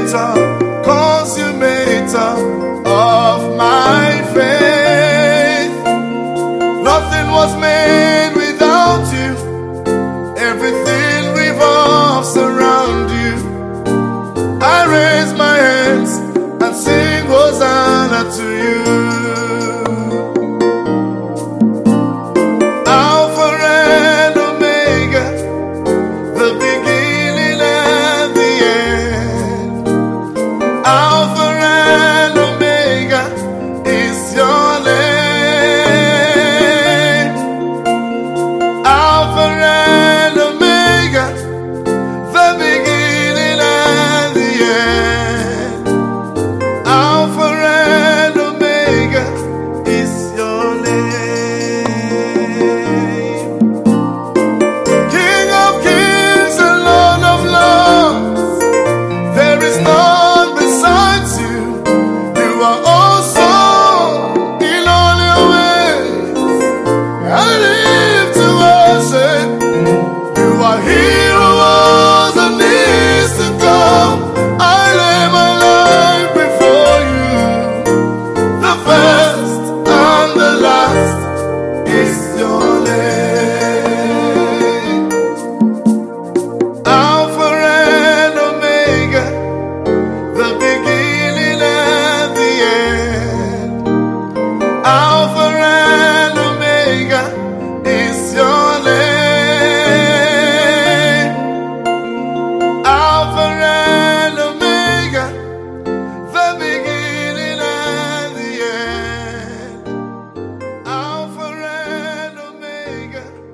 consummator of my faith. Nothing was made without you. Everything revolves around you. I raise my hands and sing Hosanna to you. Alpha and Omega, the beginning and the end. Alpha and Omega is your name. Alpha and Omega, the beginning and the end. Alpha and Omega is your name. King of kings and Lord of lords, there is none besides you. You are awesome in all your ways. I live to worship. You are he who was and is to come. I lay my life before you. The first and the last is your name. Alpha and Omega, the beginning and the end. Alpha and Omega is your name. Alpha and Omega, the beginning and the end. Alpha and Omega.